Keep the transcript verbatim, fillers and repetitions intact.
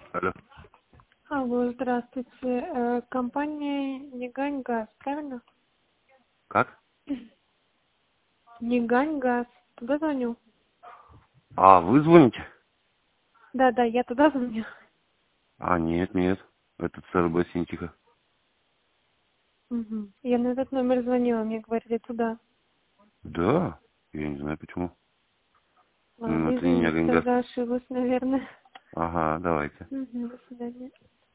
Алло. Алло, здравствуйте. Э, Компания Нигань Газ, правильно? Как? Нигань Газ. Туда звоню? А, вы звоните? Да, да, я туда звоню. А, нет, нет. Это ЦРБ Синтика. Мгм. Я на этот номер звонила, мне говорили туда. Да? Я не знаю почему. М, Ладно, Это не извините, Нягангаз. тогда ошиблась, наверное. Ага, давайте. Мгм, до свидания.